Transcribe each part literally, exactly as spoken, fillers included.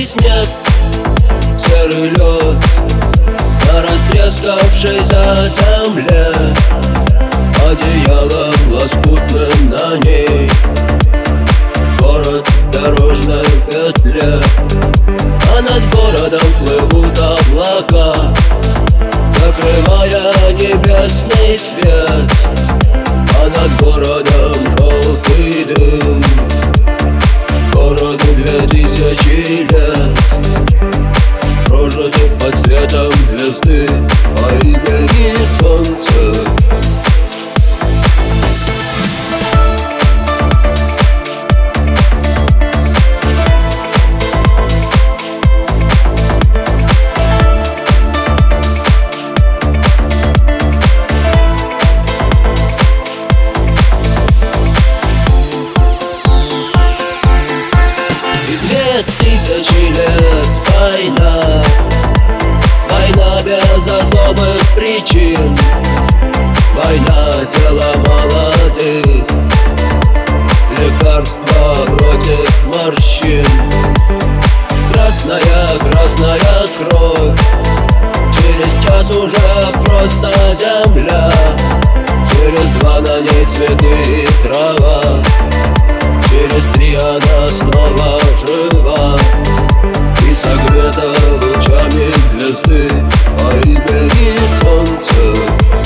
Серый снег, серый лед на растрескавшейся земле, одеялом лоскутным на ней город в дорожной петле. А над городом плывут облака, закрывая небесный свет. А над городом желтый дым, городу две тысячи лет, прожитых под светом звезды по имени Солнце. Тысячи лет война, война без особых причин, война дело молодых, лекарство против морщин. Красная, красная кровь, через час уже просто земля, через два на ней цветы и трава, через три она снова жива и согрета лучами звезды по имени Солнце.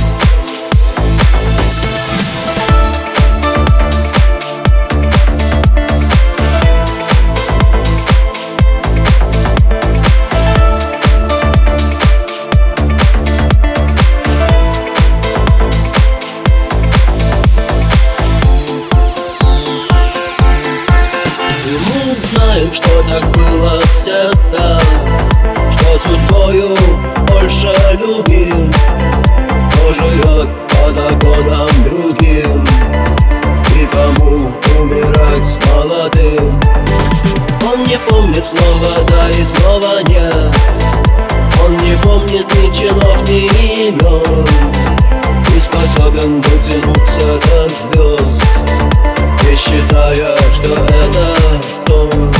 Знаем, что так было всегда, что судьбою больше любим, кто живет по законам другим, никому умирать молодым. Он не помнит слова да и слова нет, он не помнит ни чинов, ни имен, не способен дотянуться до звезд, не считая, что это сон.